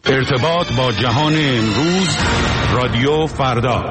ارتباط با جهان امروز، رادیو فردا.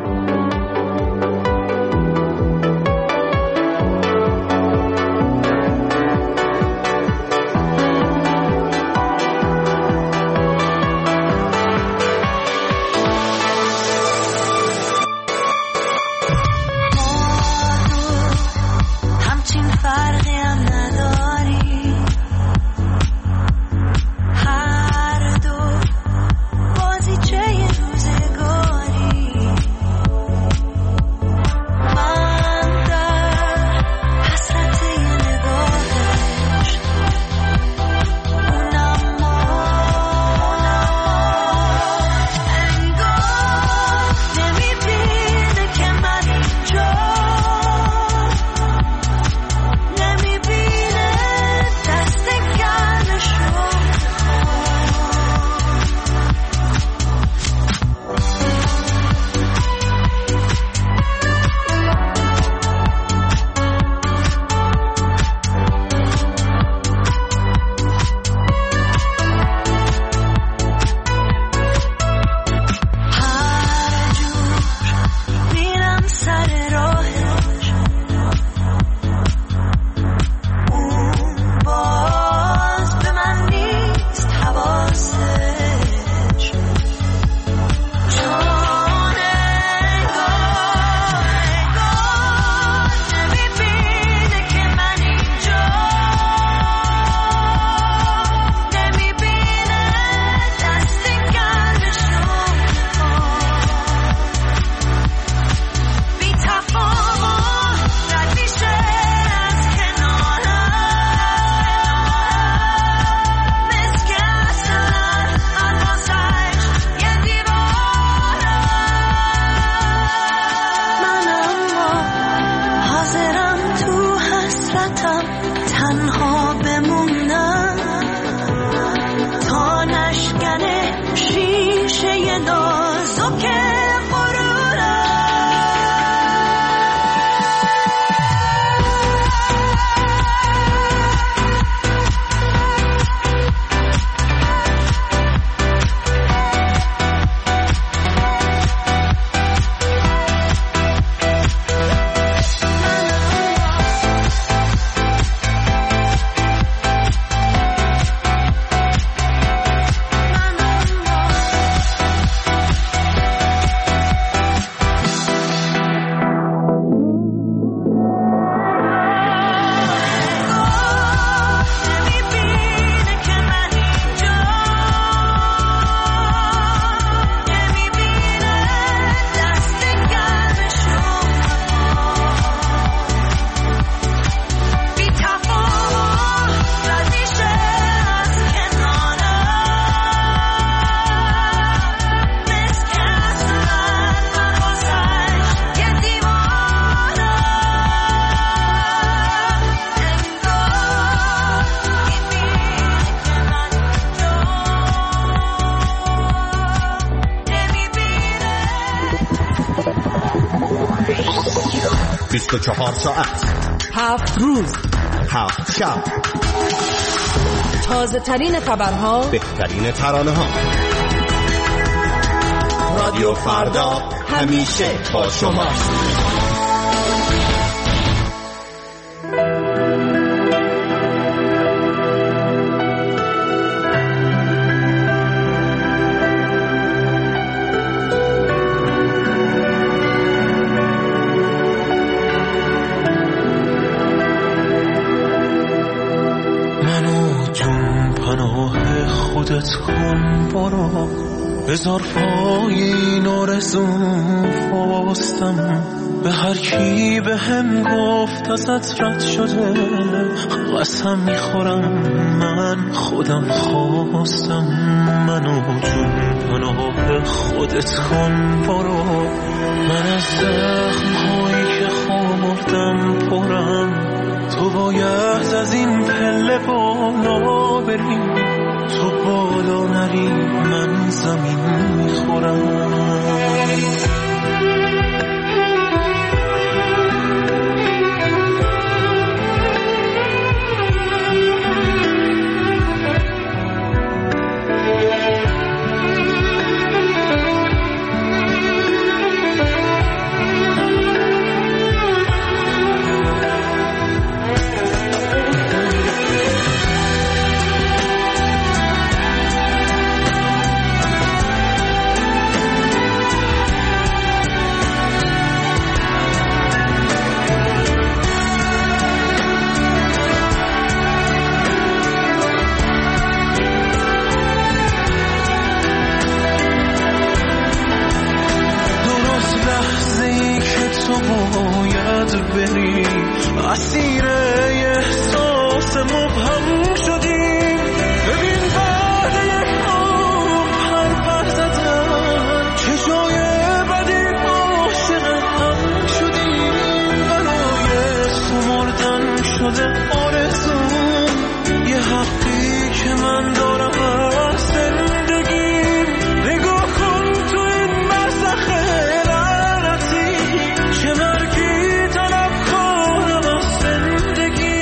ساعت 7 روز 7 شب، تازه ترین خبرها، بهترین ترانه ها. رادیو فردا همیشه با شما. بذار پایین آرزوم فاستم، به هر کی به هم گفت ازت رد شده قسم میخورم من خودم خواستم. منو جون پناه خودت کن برو، من از زخم‌هایی که خوردم پرم. تو باید از این پله بالا بری، تو بالا نری من زمین میخورم. بری، اسیر احساس مبهم شدیم. ببین بعد یک عمر پر زدن چه جای بدی عاشق هم شدیم. برای سمردن شده آرزوم، یه حقی که من دارم از زندگیم. نگاه کن تو این برزخ لعنتی، چه مرگی طلب کنم از زندگی.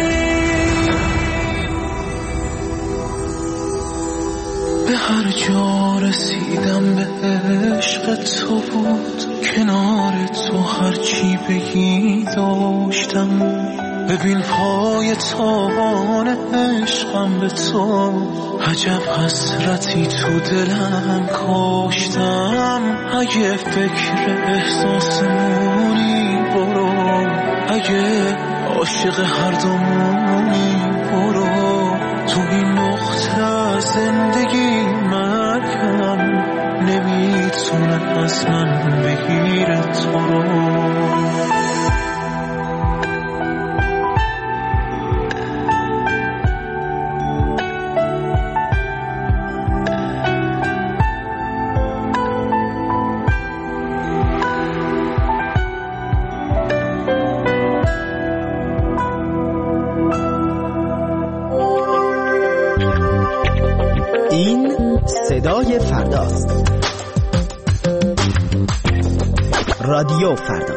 به هر جا رسیدم به عشق تو بود، کنار تو هرچی بگی داشتم. ببین پای تابان عشقم به تو، عجب حسرتی تو دلم کاشتم. اگه فکر احساسمونی برو، اگه عاشق هر دومونی برو. تو این نقطه زندگی مرگم نمیتونه از من بگیره تو رو. این صدای فرداست. رادیو فردا.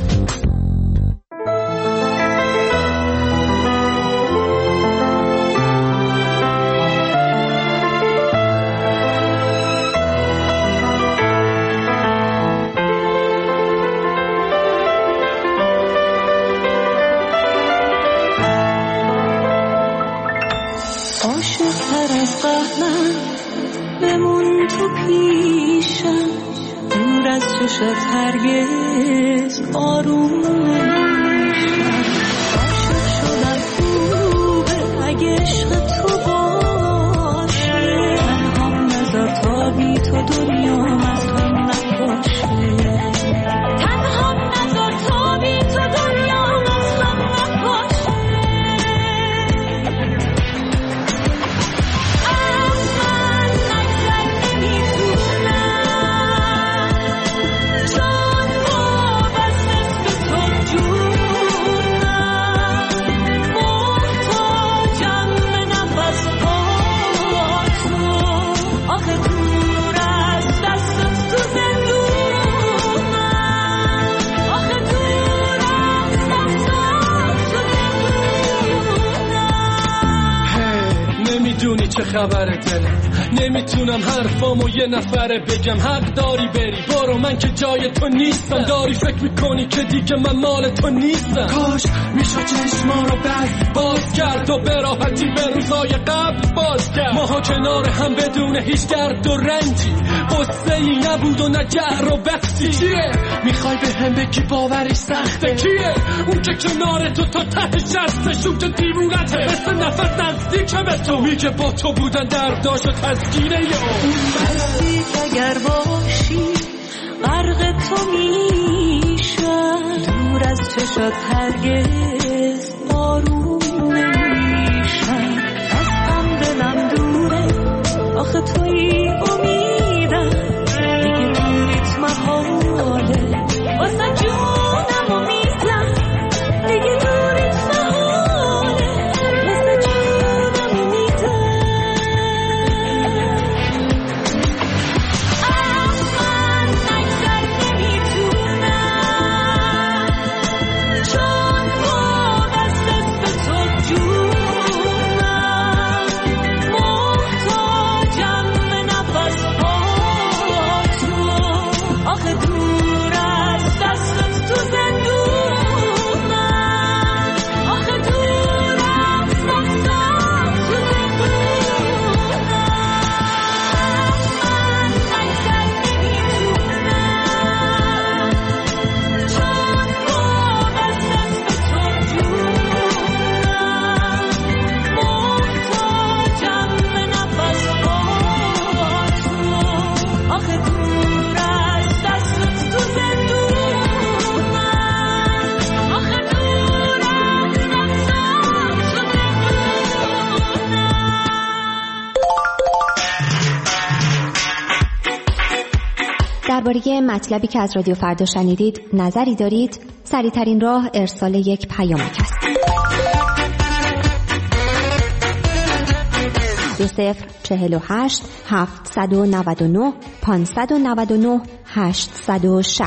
عاشق‌تر از قهرم بمون تو پیشم، دور از چشت هرگز آروم نمیشم. عاشق شدن خوبه اگه عشق تو باشه، تنهام نذار تا بی تو دنیا از هم نباشه. تنهام نذار تا بی تو دنیا از هم نباشه. نمیدونی چه خبره دلم، نمیتونم حرفامو یه نفره بگم. حق داری بری برو، من که جای تو نیستم. داری فکر میکنی که دیگه من مال تو نیستم. کاش میشد چشما رو باز کرد و به راحتی به روزای قبل باز کرد. ماها کنار هم بدون هیچ درد و رنجی، قصه ای نبود و نه جهر و بحثی. چیه میخوای به هم بگی باورش سخته؟ کیه اون که کنار تو تا ته شستش، اون که دیوونته مثل نفس نزدیکه به تو، میگه با تو بودن درداش و تسکینه اون بسید اگر باشی غرق تو میشم، دور از چشات هرگز آروم نمیشم. از هم دلم دوره آخه توی امیدم، دیگه دوریت محاله واسه جونم و میزم. دیگه دوریت محاله واسه جونم و میزم. من اکثر نمیتونم، چون با دست به تو درباره مطلبی که از رادیو فردا شنیدید نظری دارید؟ سریع‌ترین راه ارسال یک پیامک است. 2048 799 599 860.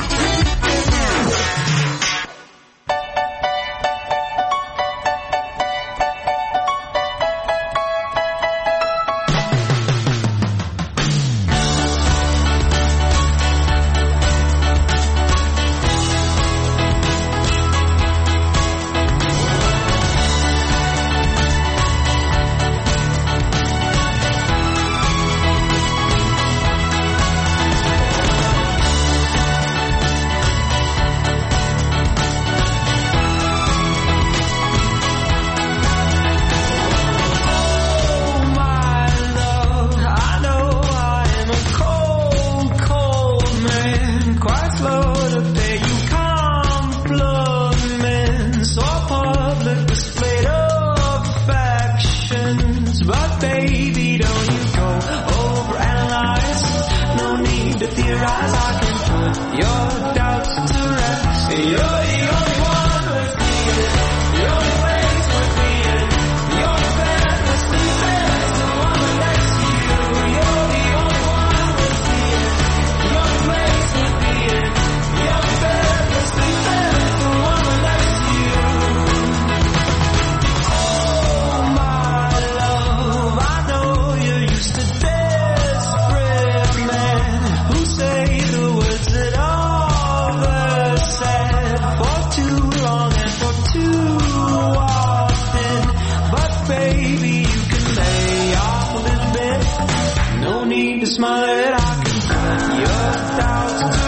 Smile that I can put your doubts